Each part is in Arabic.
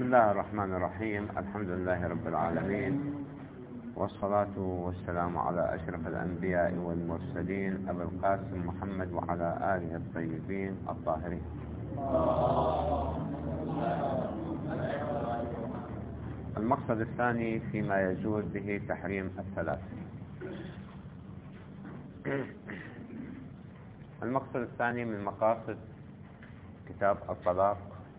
بسم الله الرحمن الرحيم. الحمد لله رب العالمين، والصلاة والسلام على أشرف الأنبياء والمرسلين أبي القاسم محمد وعلى آله الطيبين الطاهرين. المقصد الثاني فيما يجوز به تحريم الثلاث. المقصد الثاني من مقاصد كتاب الطلاق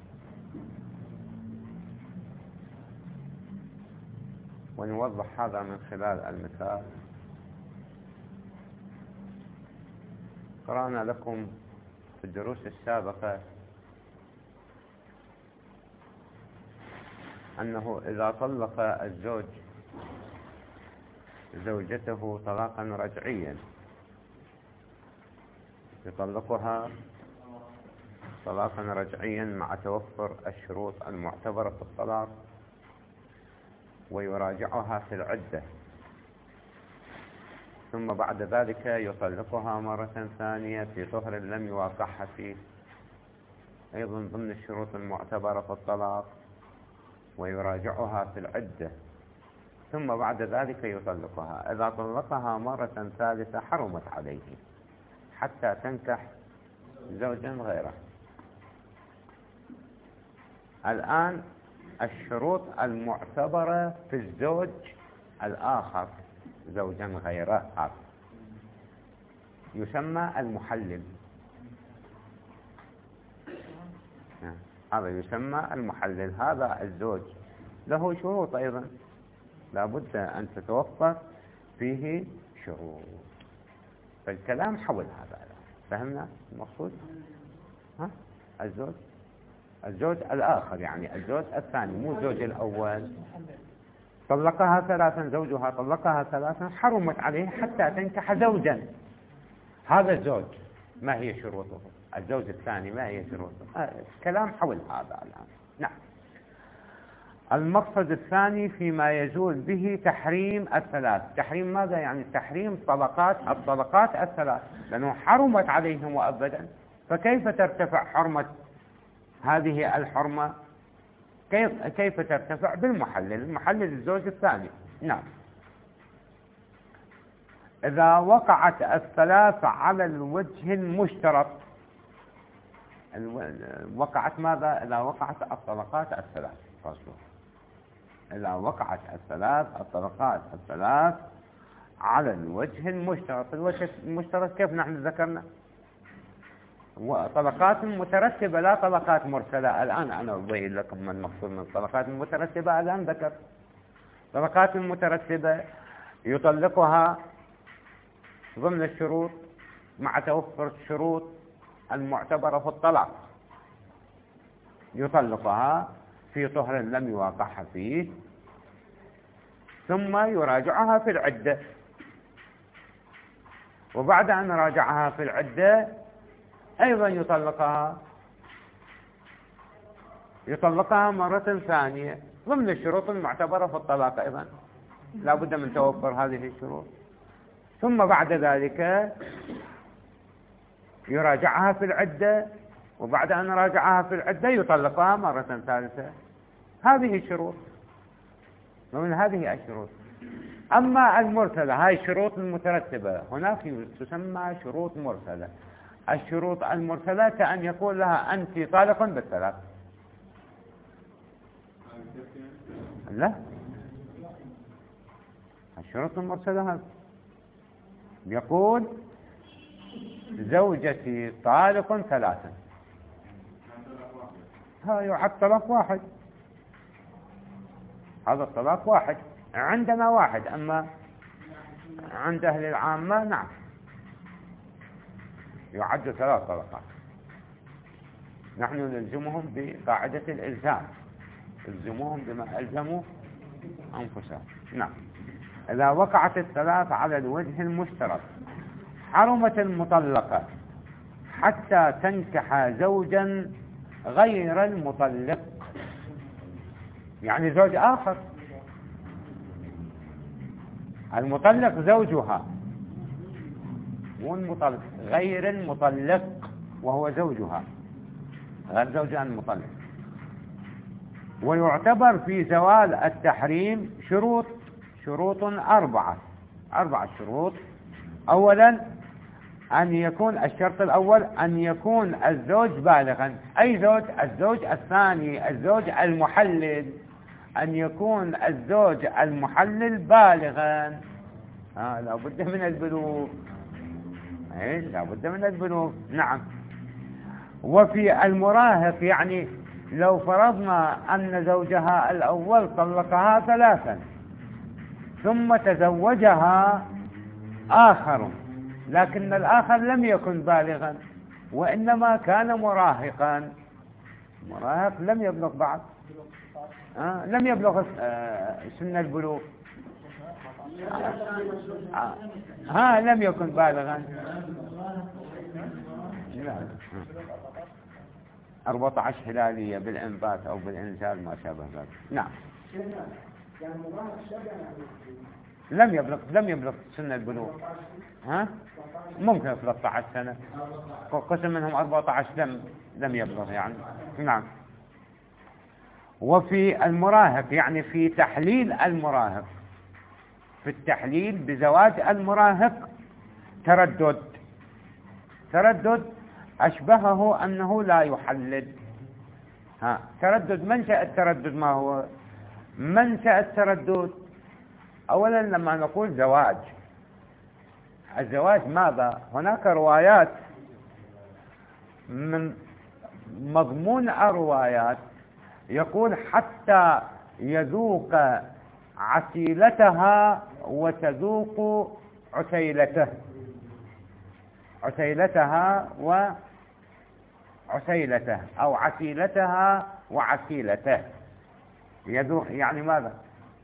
ونوضح هذا من خلال المثال. قرأنا لكم في الدروس السابقة أنه إذا طلق الزوج زوجته طلاقا رجعيا يطلقها طلاقا رجعيا مع توفر الشروط المعتبرة في الطلاق، ويراجعها في العدة، ثم بعد ذلك يطلقها مرة ثانية في طهر لم يواقعها فيه، أيضا ضمن الشروط المعتبرة في الطلاق، ويراجعها في العدة، ثم بعد ذلك يطلقها. إذا طلقها مرة ثالثة حرمت عليه حتى تنكح زوجا غيره. الآن الشروط المعتبرة في الزوج الآخر زوجا غيره يسمى المحلل. هذا يسمى المحلل. هذا الزوج له شروط أيضا لابد أن تتوفر فيه شروط. فالكلام حول هذا. فهمنا المقصود؟ الزوج الآخر، يعني الزوج الثاني، مو الزوج الأول. طلقها ثلاثا، زوجها طلقها ثلاثا، حرمت عليه حتى تنكح زوجا. هذا الزوج ما هي شروطه؟ الزوج الثاني ما هي شروطه؟ كلام حول هذا الآن. نعم. المقصد الثاني فيما يزول به تحريم الثلاث. تحريم ماذا؟ يعني تحريم الطلقات الثلاث، لأنه حرمت عليهم وأبدا. فكيف ترتفع حرمة هذه الحرمة؟ كيف ترتفع؟ بالمحلل الزوج الثاني. نعم. إذا وقعت الثلاث على الوجه المشترط. وقعت ماذا؟ إذا وقعت الطلقات الثلاث. إذا وقعت الطلقات الثلاث على الوجه المشترط. الوجه المشترط كيف نحن ذكرنا؟ طلقات مترتبة لا طلقات مرسلة. الآن أنا أبين لكم ما المقصود من الطلقات المترتبة. الآن ذكر طلقات مترتبة يطلقها ضمن الشروط مع توفر الشروط المعتبرة في الطلاق. يطلقها في طهر لم يواقعها فيه، ثم يراجعها في العدة، وبعد أن راجعها في العدة أيضا يطلقها مرة ثانية ضمن الشروط المعتبرة في الطلاق. أيضا لا بد من توفر هذه الشروط. ثم بعد ذلك يراجعها في العدة، وبعد أن راجعها في العدة يطلقها مرة ثالثة. هذه الشروط، ومن هذه الشروط. أما المرسلة، هاي الشروط المترتبة، هناك تسمى شروط مرسلة. الشروط المرسلة كأن يقول لها أنت طالق بالثلاث. لا، الشروط المرسلة يقول زوجتي طالق ثلاثا، ها يعد طلاق واحد. هذا الطلاق واحد عندنا واحد، أما عند أهل العامة نعم يعد ثلاث طلقات. نحن نلزمهم بقاعدة الإلزام، نلزمهم بما ألزموا أنفسهم. نعم. إذا وقعت الثلاث على الوجه المشترك حرمت المطلقة حتى تنكح زوجا غير المطلق، يعني زوج آخر. المطلق زوجها، مو المطلق، غير المطلق وهو زوجها، غير زوجها المطلق. ويعتبر في زوال التحريم شروط أربعة شروط. أولا أن يكون الشرط الأول أن يكون الزوج بالغا. أي زوج؟ الزوج الثاني، الزوج المحلل، أن يكون الزوج المحلل بالغا. لا بد من البلوغ. لا بد من البلوغ. نعم. وفي المراهق، يعني لو فرضنا أن زوجها الأول طلقها 3 ثم تزوجها آخر، لكن الآخر لم يكن بالغا وإنما كان مراهقا، مراهق لم يبلغ بعد، لم يبلغ سن البلوغ، لم يكن بالغا. لا 14 هلالية بالإنبات أو بالإنزال ما شابه ذلك. نعم. لم يبلغ سن البلوغ. ممكن 13 سنة، قسم منهم 14 لم يبلغ يعني. نعم. وفي المراهق، يعني في تحليل المراهق، في التحليل بزواج المراهق تردد أشبهه أنه لا يحلل. تردد. منشأ التردد ما هو؟ منشأ التردد أولا لما نقول زواج، الزواج ماذا؟ هناك روايات، من مضمون الروايات يقول حتى يذوق عسيلتها وتذوق عسيلتها وعسيلته، أو عسيلتها وعسيلته. يذوق يعني ماذا؟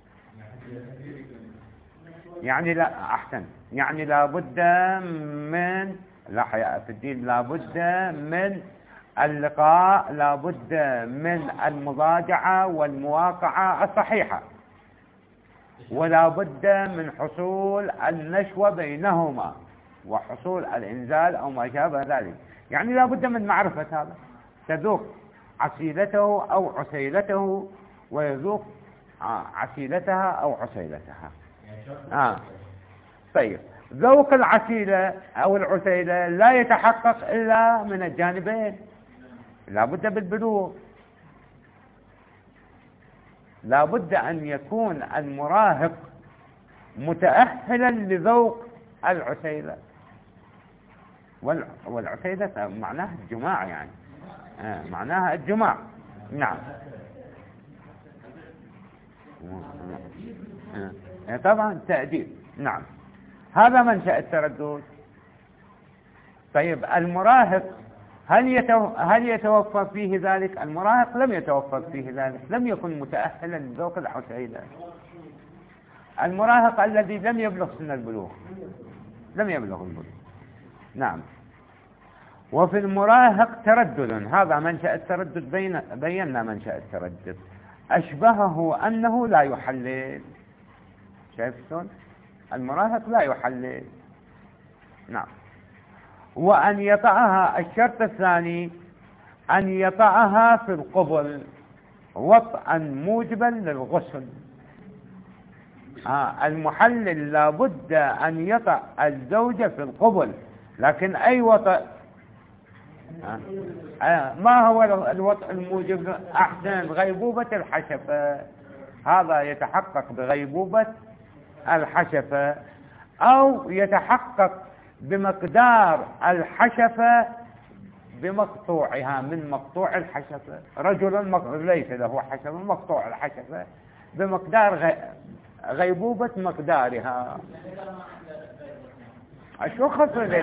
يعني لا، أحسن، يعني لابد من، لا حياء في الدين، لابد من اللقاء، لابد من المضاجعة والمواقعة الصحيحة، ولا بد من حصول النشوة بينهما وحصول الإنزال أو ما شابه ذلك. يعني لا بد من معرفة هذا، تذوق عسيلته أو عسيلته ويذوق عسيلتها أو عسيلتها. طيب، ذوق العسيلة أو العسيلة لا يتحقق إلا من الجانبين، لا بد بالبلوغ، لا بد أن يكون المراهق متأهلا لذوق العسيلة، والعسيلة معناها الجماع، يعني معناها الجماع. نعم. طبعا تأديب. نعم. هذا منشأ التردد. طيب، المراهق هل يتوفر فيه ذلك؟ المراهق لم يتوفر فيه ذلك، لم يكن متأهلا لذوق العسيلة. المراهق الذي لم يبلغ سن البلوغ، لم يبلغ البلوغ. نعم. وفي المراهق تردد، هذا منشأ التردد، بينا منشأ التردد، أشبهه أنه لا يحلل. شايفتون؟ المراهق لا يحلل. نعم. وأن يطعها، الشرط الثاني أن يطعها في القبل وطئا موجبا للغسل. المحلل لابد أن يطع الزوجة في القبل، لكن أي وطئ؟ ما هو الوطئ الموجب؟ أحسن، غيبوبة الحشفة، هذا يتحقق بغيبوبة الحشفة، أو يتحقق بمقدار الحشفة بمقطوعها، من مقطوع الحشفة. رجل ليس له حشفة، مقطوع الحشفة بمقدار غيبوبة مقدارها. شو خصو ذلك؟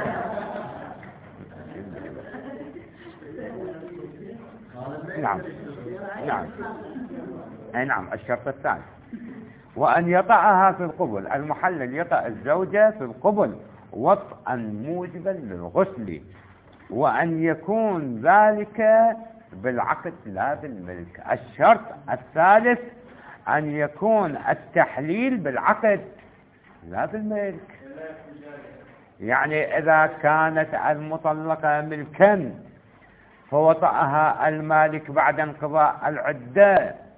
نعم. نعم. نعم. الشرط الثاني وأن يطعها في القبل، المحلل يطع الزوجة في القبل وطئا موجبا للغسل، وأن يكون ذلك بالعقد لا بالملك. الشرط الثالث أن يكون التحليل بالعقد لا بالملك. يعني إذا كانت المطلقة ملكا فوطأها المالك بعد انقضاء العدة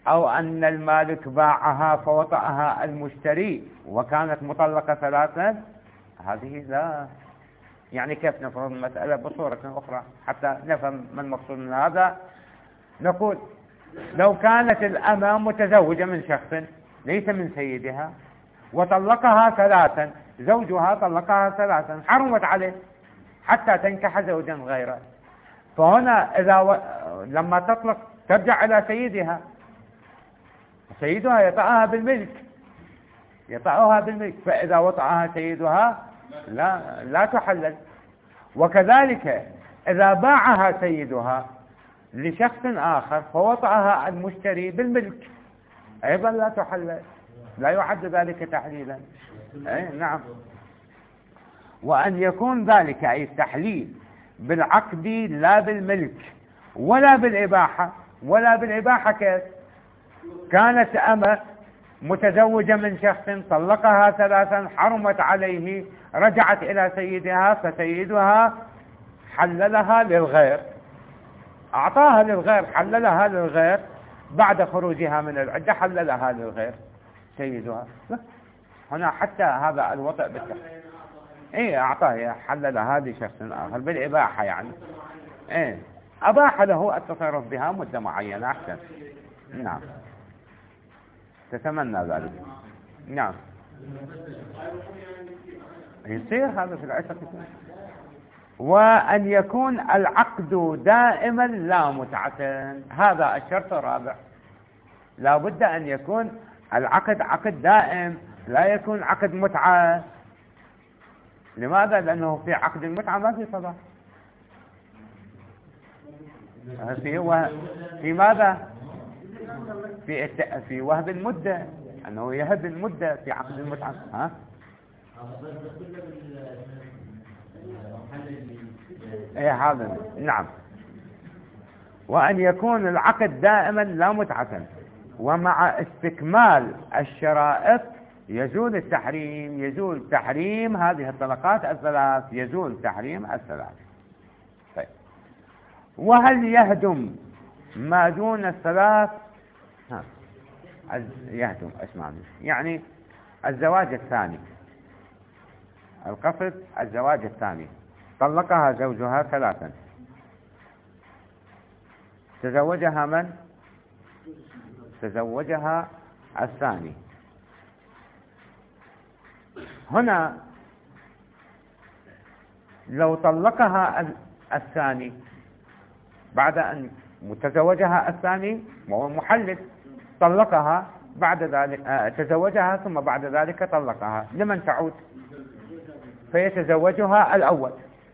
أو أن المالك باعها فوطأها المشتري وكانت مطلقة ثلاثا، هذه لا. يعني كيف نفرض المسألة بصورة أخرى حتى نفهم ما المقصود من هذا؟ نقول لو كانت الأمة متزوجة من شخص ليس من سيدها وطلقها ثلاثا، زوجها طلقها ثلاثا، حرمت عليه حتى تنكح زوجا غيره. فهنا لما تطلق ترجع إلى سيدها، سيدها يطأها بالملك، يطأها بالملك، فإذا وطأها سيدها لا تحلل. وكذلك إذا باعها سيدها لشخص آخر فوطأها المشتري بالملك أيضا لا تحلل، لا يعد ذلك تحليلا. نعم. وأن يكون ذلك أي التحليل بالعقد لا بالملك ولا بالإباحة. ولا بالإباحة كيف؟ كانت أمة متزوجة من شخص طلقها ثلاثا، حرمت عليه، رجعت إلى سيدها، فسيدها حللها للغير، أعطاها للغير، حللها للغير بعد خروجها من العدة، حللها للغير سيدها. هنا حتى هذا الوطء بالتحليل أعطاها، حللها لشخص آخر بالإباحة، يعني أباح له التصرف بها مدة معينة أحسن. نعم، تتمنى ذلك. نعم، يصير هذا في العشق. وأن يكون العقد دائما لا متعة، هذا الشرط الرابع. لا بد أن يكون العقد عقد دائم، لا يكون عقد متعة. لماذا؟ لأنه في عقد المتعة ما في صلاة، في ماذا؟ في وهب المدة، أنه يهب المدة في عقد المتعة. هذا نعم. وأن يكون العقد دائما لا متعة، ومع استكمال الشرائط يزول التحريم، يزول تحريم هذه الطلقات الثلاث، يزول تحريم الثلاث. طيب، وهل يهدم ما دون الثلاث؟ يهدم، اسمعني، يعني الزواج الثاني، القصد الزواج الثاني، طلقها زوجها ثلاثا، تزوجها من؟ تزوجها الثاني. هنا لو طلقها الثاني بعد أن متزوجها الثاني وهو محلل، طلقها بعد ذلك، تزوجها ثم بعد ذلك طلقها، لمن تعود؟ فيتزوجها الأول.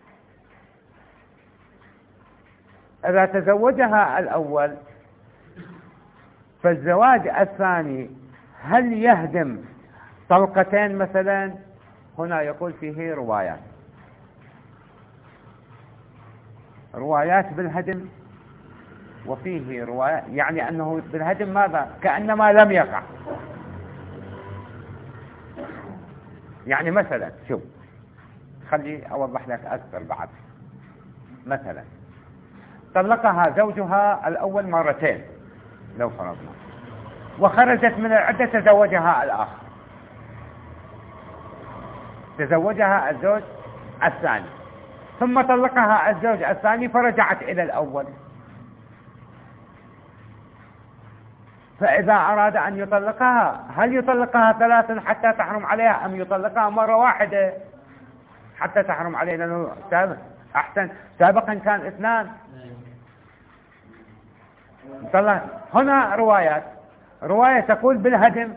إذا تزوجها الأول فالزواج الثاني هل يهدم طلقتين مثلا؟ هنا يقول فيه روايات بالهدم، وفيه روايات يعني أنه بالهدم ماذا؟ كأنما لم يقع. يعني مثلا شوف، خلي أوضح لك أكثر بعد. مثلا طلقها زوجها الأول مرتين لو فرضنا، وخرجت من العدة تزوجها الآخر، تزوجها الزوج الثاني، ثم طلقها الزوج الثاني فرجعت إلى الأول. فإذا أراد أن يطلقها هل يطلقها ثلاثا حتى تحرم عليها، أم يطلقها مرة واحدة حتى تحرم عليه؟ لأنه سابقا كان اثنان. هنا رواية تقول بالهدم،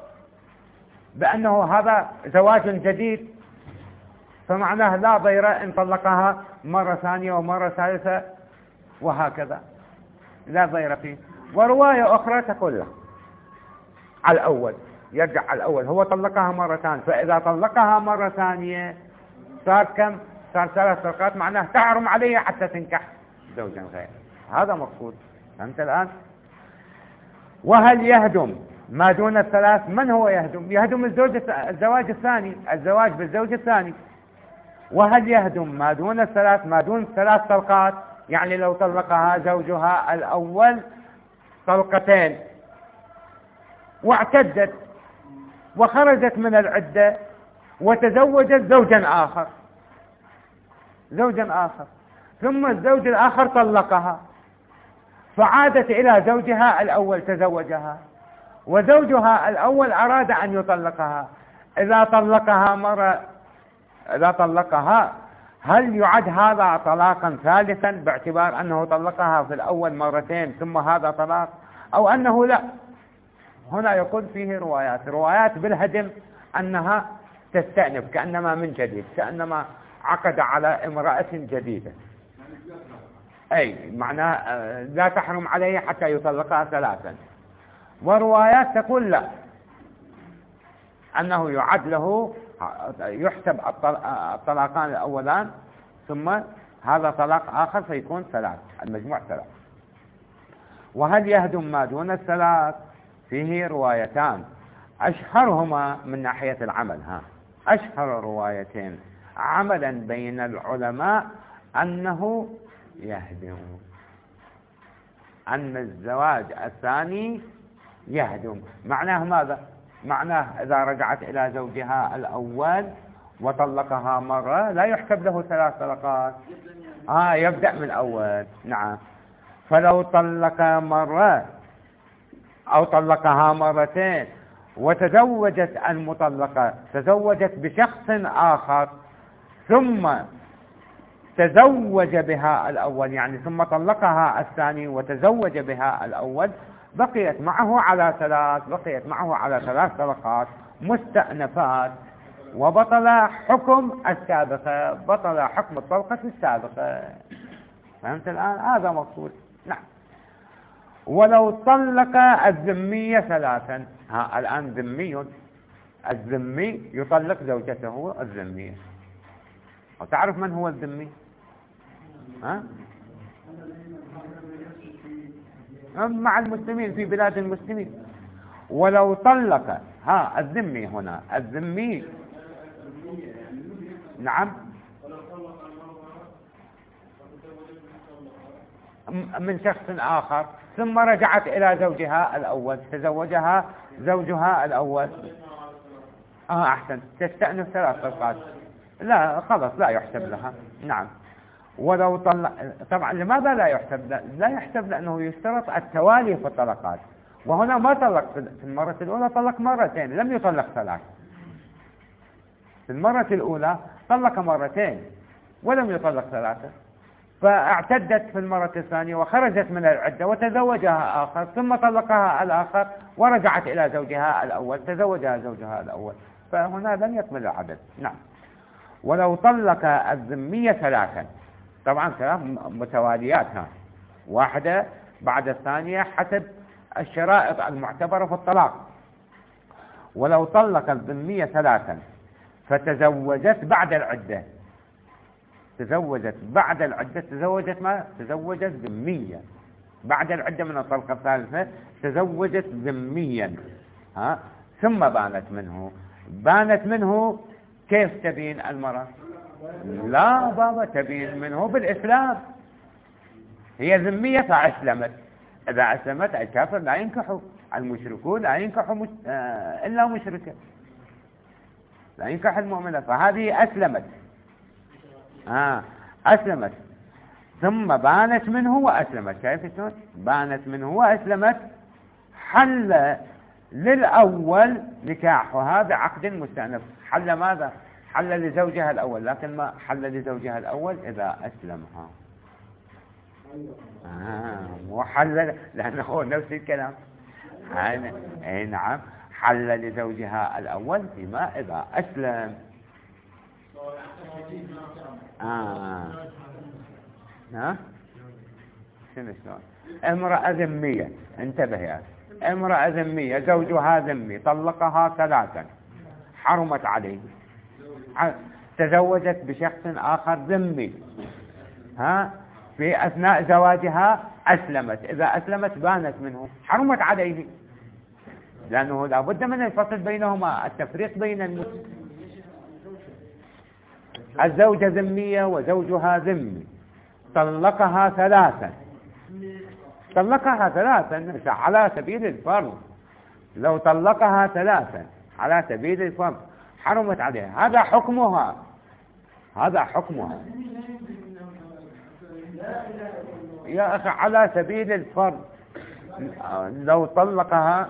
بأنه هذا زواج جديد، فمعناه لا ضير إن طلقها مرة ثانية ومرة ثالثة وهكذا، لا ضير فيه. ورواية أخرى تقول له على الأول، يرجع على الأول، هو طلقها مرتان، فإذا طلقها مرة ثانية صار كم؟ صار 3 طلقات، معناه تحرم عليه حتى تنكح زوجا غيره. هذا مقصود، فهمت الآن؟ وهل يهدم ما دون الثلاث؟ من هو يهدم؟ يهدم الزواج الثاني، الزواج بالزوج الثاني. وهل يهدم ما دون الثلاث؟ ما دون 3 طلقات، يعني لو طلقها زوجها الأول طلقتين واعتدت وخرجت من العدة وتزوجت زوجا آخر ثم الزوج الآخر طلقها، فعادت إلى زوجها الأول تزوجها، وزوجها الأول أراد أن يطلقها. إذا طلقها هل يعد هذا طلاقا ثالثا باعتبار أنه طلقها في الأول مرتين ثم هذا طلاق، أو أنه لا؟ هنا يكون فيه روايات بالهدم أنها تستأنف كأنما من جديد، كأنما عقد على امرأة جديدة، أي معناه لا تحرم عليه حتى يطلقها ثلاثا. وروايات تقول لا، أنه يعد له يحسب الطلاقان الأولان ثم هذا طلاق آخر فيكون ثلاث، المجموع ثلاث. وهل يهدم ما دون الثلاث؟ فيه روايتان أشهرهما من ناحية العمل، أشهر روايتين عملا بين العلماء أنه يهدم، أن الزواج الثاني يهدم. معناه ماذا؟ معناه إذا رجعت إلى زوجها الأول وطلقها مرة لا يحسب له ثلاث طلقات، يبدأ من الأول. نعم. فلو طلق مرة أو طلقها مرتين وتزوجت المطلقة، تزوجت بشخص آخر ثم تزوج بها الأول، يعني ثم طلقها الثاني وتزوج بها الأول، بقيت معه على ثلاث طلقات مستأنفات، وبطل حكم السابقة، بطل حكم الطلقة السابقة. فهمت الآن؟ هذا مقصود. نعم. ولو طلق الذمية ثلاثا، الآن الذمي يطلق زوجته الذمية، وتعرف من هو الذمي؟ مع المسلمين في بلاد المسلمين. ولو طلق الذمي، هنا الذمي، نعم، من شخص آخر ثم رجعت إلى زوجها الأول، تزوجها زوجها الأول، أحسن، تستأنف ثلاث طلقات، لا خلاص لا يحسب لها. نعم. ولو طلق، طبعا لماذا لا يحسب؟ لا يحسب لأنه يشترط التوالي في الطلقات، وهنا ما طلق في المرة الأولى، طلق مرتين، لم يطلق ثلاث. في المرة الأولى طلق مرتين ولم يطلق ثلاثة، فاعتدت في المرة الثانية وخرجت من العدة وتزوجها آخر ثم طلقها الآخر ورجعت إلى زوجها الأول، تزوجها زوجها الأول، فهنا لم يكمل العدد. نعم. ولو طلق الذمية ثلاثا، طبعا ثلاث متواليات، واحدة بعد الثانية حسب الشرائط المعتبرة في الطلاق. ولو طلق الذمية ثلاثا فتزوجت بعد العدة، تزوجت ذميا بعد العدة من الطلقة الثالثة، تزوجت ذميا، ثم بانت منه كيف تبين المرأة؟ لا بابا، تبين منه بالإسلام، هي ذمية فأسلمت. إذا أسلمت الكافر لا ينكحوا، المشركون لا ينكحوا إلا مشركة، لا ينكح المؤمنة، فهذه أسلمت ثم بانت منه وأسلمت. شايف شلون؟ بانت منه وأسلمت، حل للأول نكاحها بعقد مستأنف. حل ماذا؟ حل لزوجها الأول، لكن ما حل لزوجها الأول إذا أسلمها. وحل لأنه هو نفس الكلام. أي نعم، حل لزوجها الأول فيما إذا أسلم. شنو شلون؟ امرأة ذمية، انتبه يا أخي، امرأة ذمية زوجها ذمي، طلقها ثلاثا، حرمت عليه، تزوجت بشخص آخر ذمي، في أثناء زواجها أسلمت، إذا أسلمت بانت منه، حرمت عليه، لأنه لا بد من الفصل بينهما، التفريق بين الزوجة ذمية وزوجها ذمي، طلقها ثلاثا على سبيل الفرض، لو طلقها ثلاثا على سبيل الفرض حرمت عليها. هذا حكمها، هذا حكمها يا أخي على سبيل الفرض. لو طلقها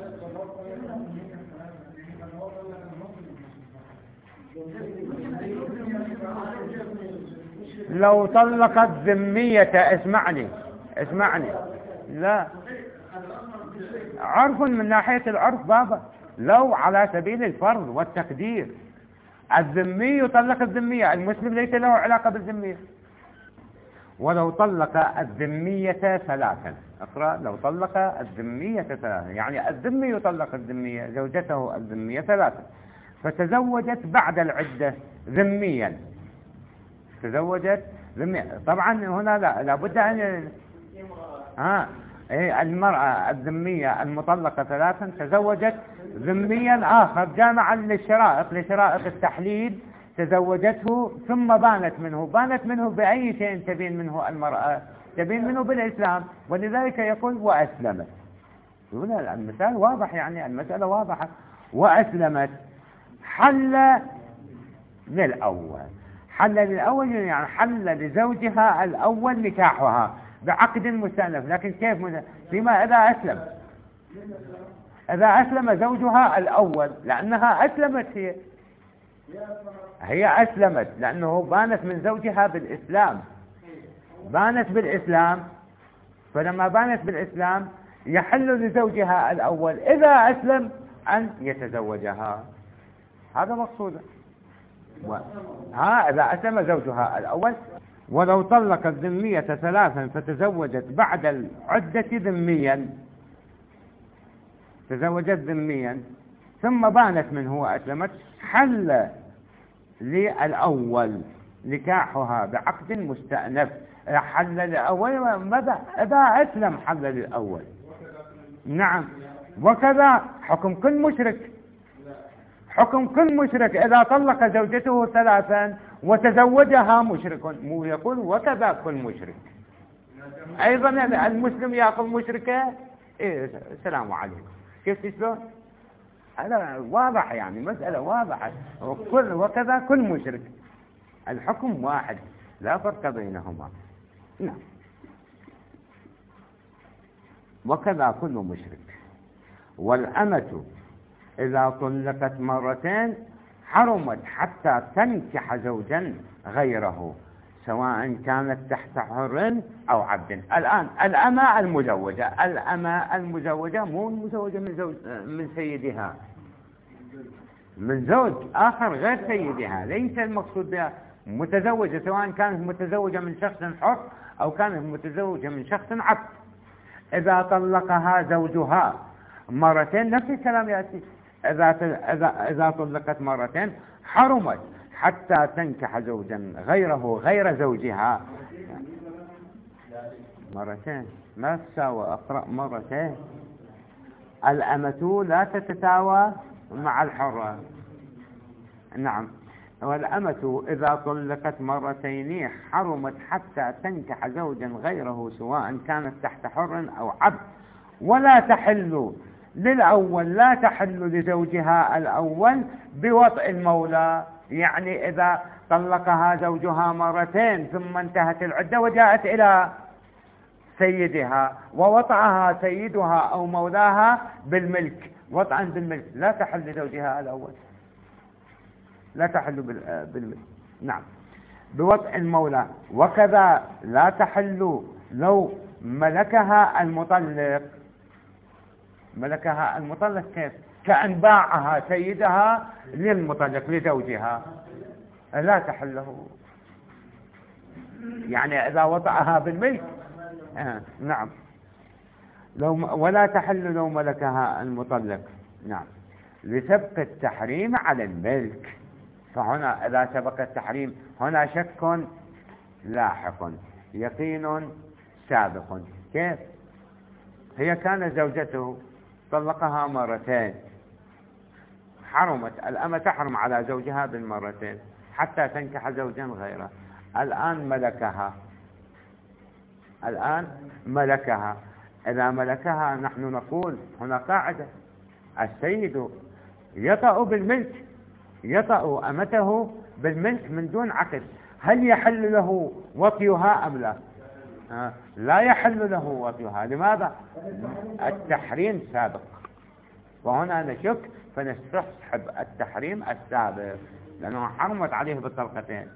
لو طلقت ذمية، اسمعني لا، عرف من ناحية العرف بابا، لو على سبيل الفرض والتقدير. الذمي يطلق الذمية، المسلم ليس له علاقة بالذمية. ولو طلق الذمية ثلاثا، اقرأ، لو طلق الذمية ثلاثا يعني الذمي يطلق الذمية زوجته الذمية ثلاثا، فتزوجت بعد العدة ذميا، تزوجت ذميا. طبعا هنا لابد أن المرأة الذمية المطلقة ثلاثا تزوجت ذميا آخر جامعا لشرائط التحليل، تزوجته ثم بانت منه بأي شيء تبين منه المرأة؟ تبين منه بالإسلام، ولذلك يقول وأسلمت. هنا المثال واضح، يعني المسألة واضحة. وأسلمت حل للأول يعني حل لزوجها الأول نكاحها بعقد مستأنف. لكن كيف فيما إذا أسلم زوجها الأول، لأنها أسلمت، هي أسلمت لأنه بانت من زوجها بالإسلام، بانت بالإسلام. فلما بانت بالإسلام يحل لزوجها الأول إذا أسلم أن يتزوجها. هذا مقصوده. إذا أسلم زوجها الأول. ولو طلق الذمية ثلاثا فتزوجت بعد العدة ذميا، تزوجت ذميا ثم بانت منه وأسلمت، حل للأول نكاحها بعقد مستأنف. حل للأول ماذا؟ إذا أسلم حل للأول. نعم، وكذا حكم كل مشرك. حكم كل مشرك إذا طلق زوجته ثلاثا وتزوجها مشرك، يقول وكذا كل مشرك. أيضا المسلم يأخذ مشركة، السلام عليكم، كيف تشلون؟ هذا واضح، يعني مسألة واضحة. وكذا كل مشرك، الحكم واحد لا فرق بينهما. نعم، وكذا كل مشرك. والأمة إذا طلقت مرتين حرمت حتى تنكح زوجا غيره، سواء كانت تحت حر أو عبد. الآن الأمة المزوجة مو المزوجة من سيدها، من زوج آخر غير سيدها، ليس المقصود بها متزوجة، سواء كانت متزوجة من شخص حر أو كانت متزوجة من شخص عبد. إذا طلقها زوجها مرتين، نفس الكلام يأتي، إذا طلقت مرتين حرمت حتى تنكح زوجا غيره غير زوجها. مرتين ما تساوى، أقرأ مرتين. الأمة لا تتساوى مع الحرة. نعم، والأمة إذا طلقت مرتين حرمت حتى تنكح زوجا غيره، سواء كانت تحت حر أو عبد. ولا تحل للأول، لا تحل لزوجها الأول بوطء المولى. يعني إذا طلقها زوجها مرتين ثم انتهت العدة وجاءت إلى سيدها ووطعها سيدها أو مولاها بالملك، وطعا بالملك، لا تحل لزوجها الأول، لا تحل بالملك. نعم، بوطء المولى. وكذا لا تحل لو ملكها المطلق. كيف؟ كأن باعها سيدها للمطلق لزوجها، لا تحل له، يعني إذا وطأها بالملك. نعم، ولا تحل لو ملكها المطلق. نعم، لسبق التحريم على الملك. فهنا إذا سبق التحريم، هنا شك لاحق، يقين سابق. كيف؟ هي كانت زوجته طلقها مرتين، حرمت الأمة، تحرم على زوجها بالمرتين حتى تنكح زوجا غيره. الآن ملكها. إذا ملكها نحن نقول هنا قاعدة، السيد يطأ بالملك، يطأ أمته بالملك من دون عقد، هل يحل له وطيها أم لا؟ لا يحل له وطيها. لماذا؟ التحريم سابق، وهنا نشك فنستصحب التحريم السابق لأنه حرمت عليه بالطلقتين.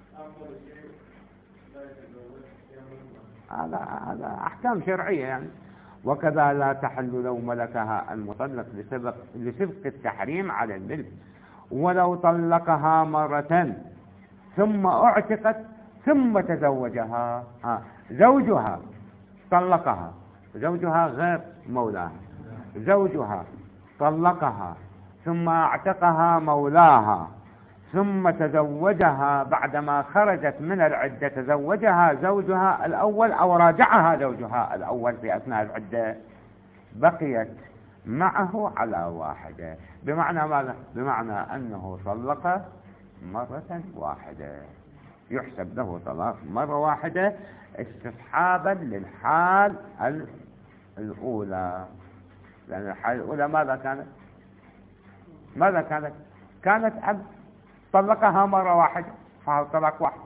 هذا أحكام شرعية يعني. وكذا لا تحل لو ملكها المطلق لسبق التحريم على الملك، ولو طلقها مرة ثم اعتقت ثم تزوجها، زوجها طلقها، زوجها غير مولاها، زوجها طلقها ثم اعتقها مولاها ثم تزوجها بعدما خرجت من العدة، تزوجها زوجها الأول أو راجعها زوجها الأول في أثناء العدة، بقيت معه على واحدة. بمعنى ماذا؟ بمعنى أنه طلق مرة واحدة، يحسب له طلاق مرة واحدة استصحابا للحال الأولى. لأن الحال الأولى ماذا كانت أب طلقها مرة واحدة، فهو طلاق واحد،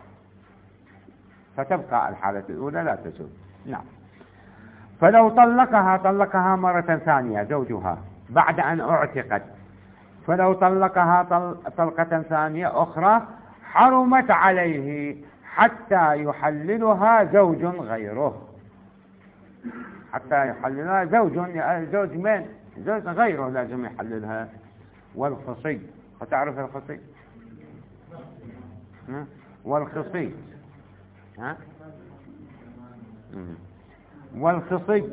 فتبقى الحالة الأولى لا تزول. نعم. فلو طلقها مرة ثانية زوجها بعد أن اعتقت، فلو طلقها طلقة ثانية أخرى حرمت عليه حتى يحللها زوج غيره، حتى يحللها زوج من زوج غيره لازم يحللها. والخصي، فتعرف الخصي؟ والخصي والخصي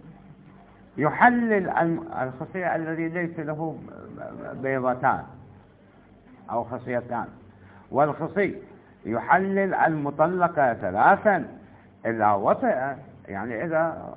يحلل الخصي الذي ليس له بيضتان أو خصيتان، والخصي يحلل المطلقة ثلاثا إذا وطئ، يعني إذا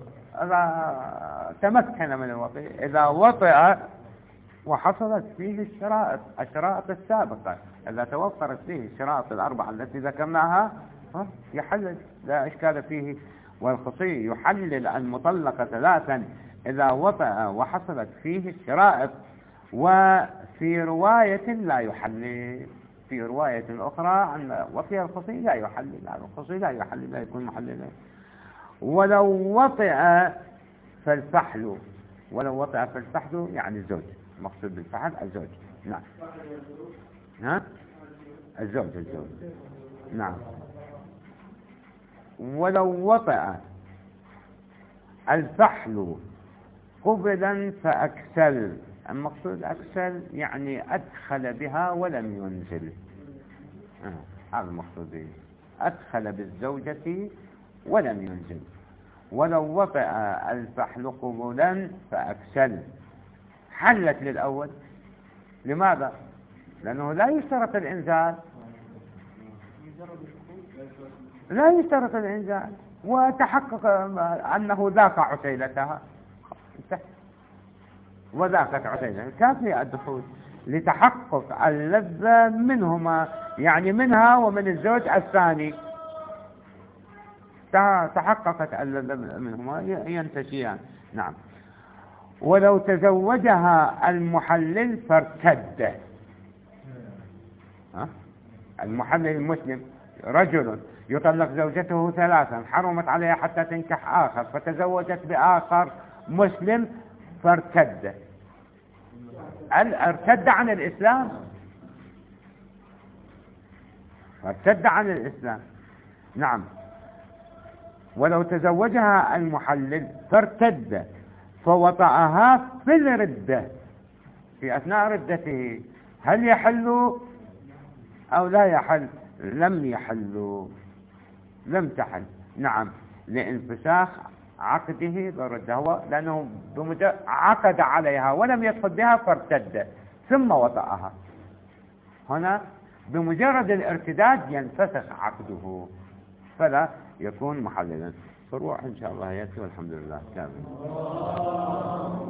تمكن من الوطئ، إذا وطئ وحصلت فيه الشرائط السابقة، إذا توفرت فيه الشرائط الأربعة التي ذكرناها يحلل، لا إشكال فيه. والخصي يحلل المطلقة ثلاثا إذا وطئ وحصلت فيه الشرائط. وفي رواية لا يحلل، في رواية أخرى أن وطئ الخصي لا يحلل، الخصي لا يحلل، لا يكون محللا. ولو وطئ فالفحل، ولو وطئ فالفحل يعني الزوج، المقصود بالفحل الزوج. نعم. الزوج. نعم. ولو وطئ الفحل قبلا فأكسل، المقصود أكسل يعني أدخل بها ولم ينزل، هذا المقصود به، أدخل بالزوجة ولم ينزل. ولو وطئ الفحل قبلا فأكسل حلت للأول. لماذا؟ لأنه لا يشترط الإنزال، لا يشترط الإنزال، وتحقق أنه ذاق عسيلتها وذاقت عسيلتها، كافي الدخول لتحقق اللذة منهما، يعني منها ومن الزوج الثاني، تحققت اللذة منهما ينتشيان. نعم. ولو تزوجها المحلل فارتد، المحلل المسلم رجل يطلق زوجته ثلاثا، حرمت عليها حتى تنكح آخر، فتزوجت بآخر مسلم فارتد، ارتد عن الإسلام، ارتد عن الإسلام. نعم. ولو تزوجها المحلل فارتد فوطأها في الردة، في أثناء ردته، هل يحل أو لا يحل؟ لم يحل، لم تحل. نعم، لانفساخ عقده بالردة، لأنه عقد عليها ولم يدخل بها فارتد ثم وطأها، هنا بمجرد الارتداد ينفسخ عقده فلا يكون محللا. فروح إن شاء الله يأتي والحمد لله كامل.